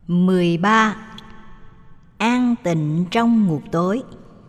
13. An tịnh trong ngục tối.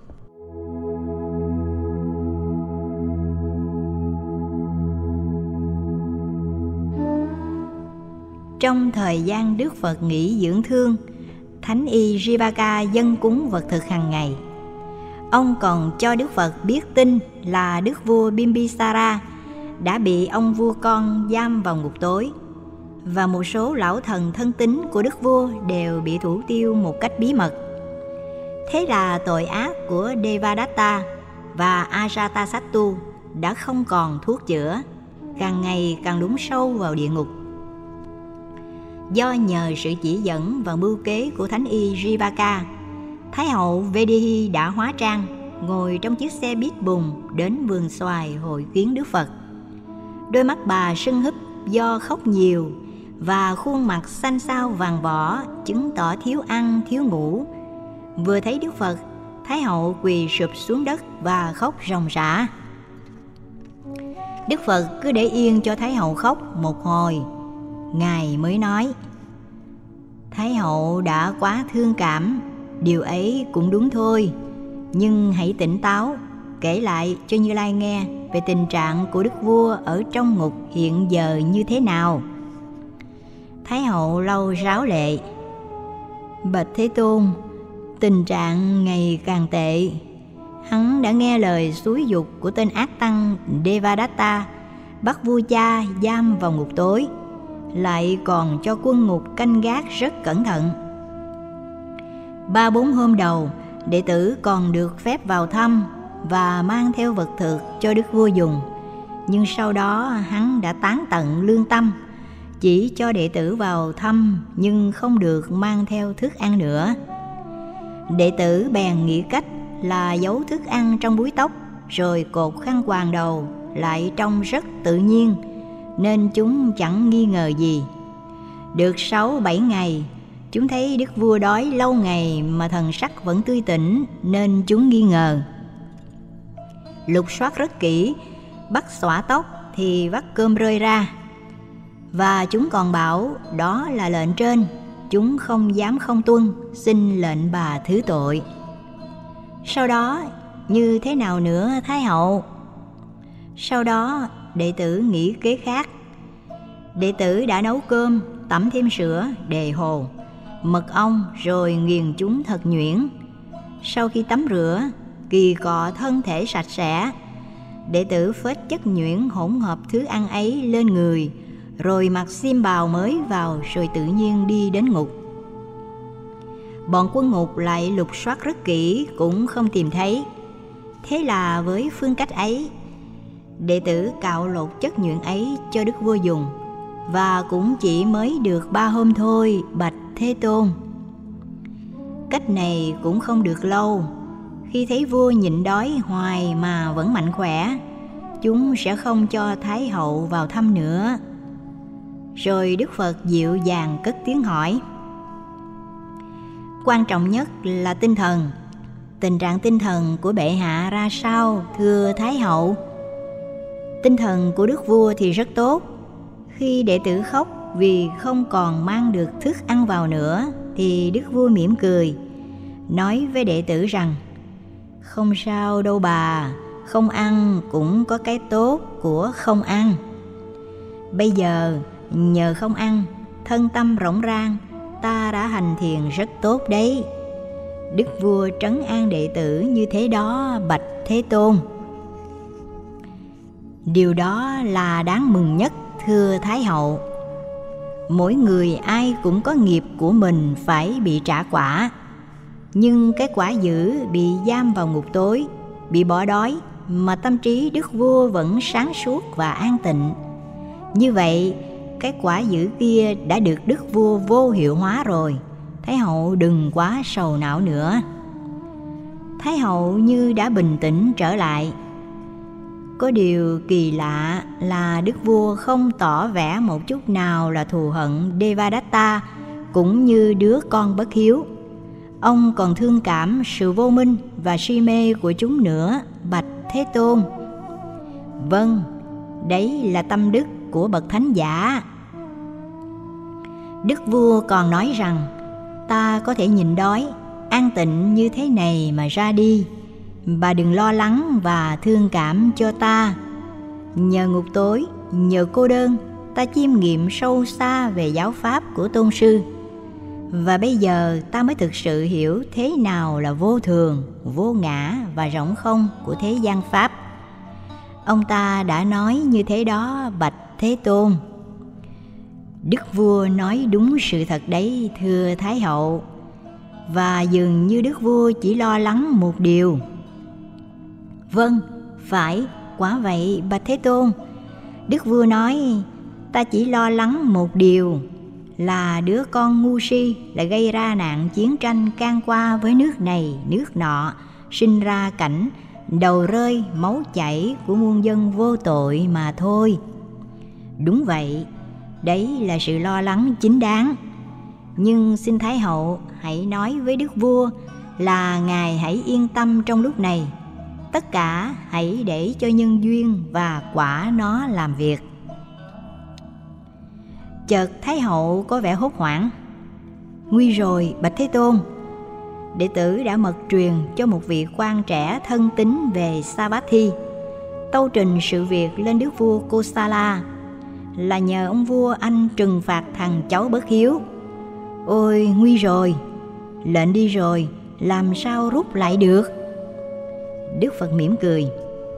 Trong thời gian Đức Phật nghỉ dưỡng thương, Thánh y Jivaka dâng cúng vật thực hàng ngày. Ông còn cho Đức Phật biết tin là Đức vua Bimbisara đã bị ông vua con giam vào ngục tối, và một số lão thần thân tín của Đức vua đều bị thủ tiêu một cách bí mật. Thế là tội ác của Devadatta và Ajatasattu đã không còn thuốc chữa, càng ngày càng lún sâu vào địa ngục. Do nhờ sự chỉ dẫn và mưu kế của Thánh y Jivaka, Thái hậu Vedihi đã hóa trang, ngồi trong chiếc xe bít bùng đến vườn xoài hội kiến Đức Phật. Đôi mắt bà sưng húp do khóc nhiều, và khuôn mặt xanh xao vàng vỏ chứng tỏ thiếu ăn thiếu ngủ. Vừa thấy Đức Phật, Thái hậu quỳ sụp xuống đất và khóc ròng rã. Đức Phật cứ để yên cho Thái hậu khóc một hồi, Ngài mới nói: Thái hậu đã quá thương cảm, điều ấy cũng đúng thôi, nhưng hãy tỉnh táo, kể lại cho Như Lai nghe về tình trạng của Đức vua ở trong ngục hiện giờ như thế nào. Thái hậu lau ráo lệ: Bạch Thế Tôn, tình trạng ngày càng tệ. Hắn đã nghe lời xúi giục của tên ác tăng Devadatta, bắt vua cha giam vào ngục tối, lại còn cho quân ngục canh gác rất cẩn thận. 3-4 hôm đầu, đệ tử còn được phép vào thăm và mang theo vật thực cho Đức vua dùng, nhưng sau đó hắn đã tán tận lương tâm, chỉ cho đệ tử vào thăm nhưng không được mang theo thức ăn nữa. Đệ tử bèn nghĩ cách là giấu thức ăn trong búi tóc, rồi cột khăn quàng đầu lại trông rất tự nhiên, nên chúng chẳng nghi ngờ gì. Được 6-7 ngày, chúng thấy Đức vua đói lâu ngày mà thần sắc vẫn tươi tỉnh, nên chúng nghi ngờ. Lục soát rất kỹ, bắt xõa tóc thì vắt cơm rơi ra, và chúng còn bảo đó là lệnh trên, chúng không dám không tuân, xin lệnh bà thứ tội. Sau đó như thế nào nữa Thái hậu? Sau đó đệ tử nghĩ kế khác. Đệ tử đã nấu cơm, tẩm thêm sữa, đề hồ, mật ong, rồi nghiền chúng thật nhuyễn. Sau khi tắm rửa, kỳ cọ thân thể sạch sẽ, đệ tử phết chất nhuyễn hỗn hợp thứ ăn ấy lên người, rồi mặc xiêm bào mới vào, rồi tự nhiên đi đến ngục. Bọn quân ngục lại lục soát rất kỹ cũng không tìm thấy. Thế là với phương cách ấy, đệ tử cạo lột chất nhuyễn ấy cho Đức vua dùng, và cũng chỉ mới được 3 hôm thôi, bạch Thế Tôn. Cách này cũng không được lâu. Khi thấy vua nhịn đói hoài mà vẫn mạnh khỏe, chúng sẽ không cho Thái hậu vào thăm nữa. Rồi Đức Phật dịu dàng cất tiếng hỏi: Quan trọng nhất là tinh thần. Tình trạng tinh thần của bệ hạ ra sao, thưa Thái hậu? Tinh thần của Đức vua thì rất tốt. Khi đệ tử khóc vì không còn mang được thức ăn vào nữa, thì Đức vua mỉm cười, nói với đệ tử rằng: Không sao đâu bà, không ăn cũng có cái tốt của không ăn. Bây giờ nhờ không ăn, thân tâm rỗng rang, ta đã hành thiền rất tốt đấy. Đức vua trấn an đệ tử như thế đó, bạch Thế Tôn. Điều đó là đáng mừng nhất, thưa Thái hậu. Mỗi người ai cũng có nghiệp của mình phải bị trả quả, nhưng cái quả dữ bị giam vào ngục tối, bị bỏ đói, mà tâm trí Đức vua vẫn sáng suốt và an tịnh. Như vậy, cái quả dữ kia đã được Đức vua vô hiệu hóa rồi. Thái hậu đừng quá sầu não nữa. Thái hậu như đã bình tĩnh trở lại. Có điều kỳ lạ là Đức vua không tỏ vẻ một chút nào là thù hận Devadatta cũng như đứa con bất hiếu. Ông còn thương cảm sự vô minh và si mê của chúng nữa, bạch Thế Tôn. Vâng, đấy là tâm đức của bậc thánh giả. Đức vua còn nói rằng ta có thể nhịn đói, an tịnh như thế này mà ra đi. Bà đừng lo lắng và thương cảm cho ta. Nhờ ngục tối, nhờ cô đơn, ta chiêm nghiệm sâu xa về giáo pháp của tôn sư. Và bây giờ ta mới thực sự hiểu thế nào là vô thường, vô ngã và rỗng không của thế gian pháp. Ông ta đã nói như thế đó, bạch Thế Tôn. Đức vua nói đúng sự thật đấy, thưa Thái hậu. Và dường như đức vua chỉ lo lắng một điều. Vâng, phải, quả vậy, bạch Thế Tôn. Đức vua nói, ta chỉ lo lắng một điều, là đứa con ngu si lại gây ra nạn chiến tranh can qua với nước này, nước nọ, sinh ra cảnh đầu rơi máu chảy của muôn dân vô tội mà thôi. Đúng vậy, đấy là sự lo lắng chính đáng. Nhưng xin Thái hậu hãy nói với đức vua là ngài hãy yên tâm trong lúc này. Tất cả hãy để cho nhân duyên và quả nó làm việc. Chợt Thái hậu có vẻ hốt hoảng. Nguy rồi, bạch Thế Tôn. Đệ tử đã mật truyền cho một vị quan trẻ thân tín về Savatthi, tâu trình sự việc lên đức vua Kosala, là nhờ ông vua anh trừng phạt thằng cháu bất hiếu. Ôi, nguy rồi, lệnh đi rồi, làm sao rút lại được? Đức Phật mỉm cười.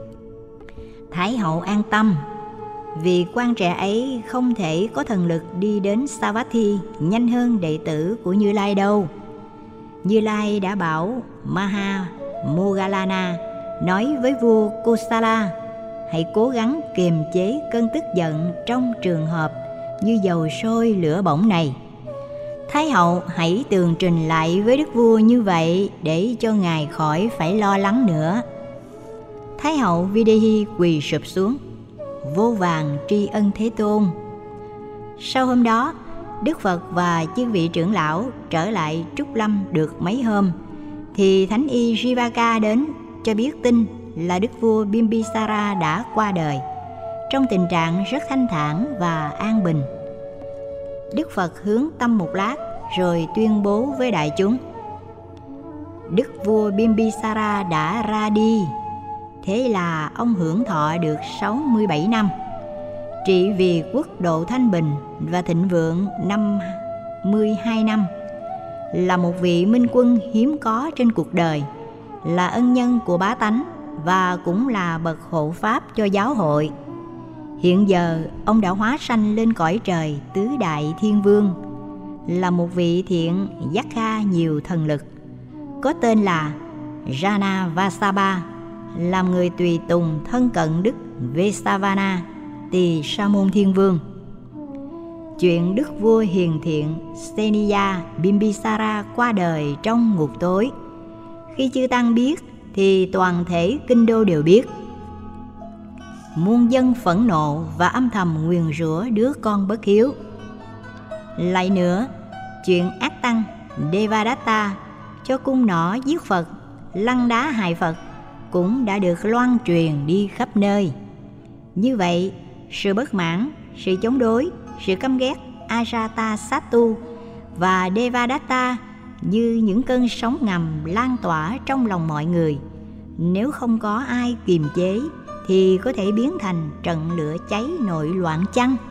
Thái hậu an tâm, vì quan trẻ ấy không thể có thần lực đi đến Savatthi nhanh hơn đệ tử của Như Lai đâu. Như Lai đã bảo Maha Moggallana nói với vua Kosala hãy cố gắng kiềm chế cơn tức giận trong trường hợp như dầu sôi lửa bỏng này. Thái hậu hãy tường trình lại với đức vua như vậy để cho ngài khỏi phải lo lắng nữa. Thái hậu Videhi quỳ sụp xuống, vô vàn tri ân Thế Tôn. Sau hôm đó, Đức Phật và chư vị trưởng lão trở lại Trúc Lâm được mấy hôm, thì Thánh y Jivaka đến cho biết tin là đức vua Bimbisara đã qua đời, trong tình trạng rất thanh thản và an bình. Đức Phật hướng tâm một lát rồi tuyên bố với đại chúng: Đức vua Bimbisara đã ra đi. Thế là ông hưởng thọ được 67 năm, trị vì quốc độ thanh bình và thịnh vượng 52 năm, là một vị minh quân hiếm có trên cuộc đời, là ân nhân của bá tánh và cũng là bậc hộ pháp cho giáo hội. Hiện giờ ông đã hóa sanh lên cõi trời tứ đại thiên vương, là một vị thiện giác kha nhiều thần lực, có tên là Jana Vasabha, làm người tùy tùng thân cận đức Vesavana tỳ sa môn thiên vương. Chuyện đức vua hiền thiện Seniya Bimbisara qua đời trong ngục tối, khi chư tăng biết thì toàn thể kinh đô đều biết. Muôn dân phẫn nộ và âm thầm nguyền rủa đứa con bất hiếu. Lại nữa, chuyện ác tăng Devadatta cho cung nỏ giết Phật, lăng đá hại Phật cũng đã được loan truyền đi khắp nơi. Như vậy, sự bất mãn, sự chống đối, sự căm ghét Ajatasattu và Devadatta như những cơn sóng ngầm lan tỏa trong lòng mọi người. Nếu không có ai kiềm chế thì có thể biến thành trận lửa cháy nội loạn chăng?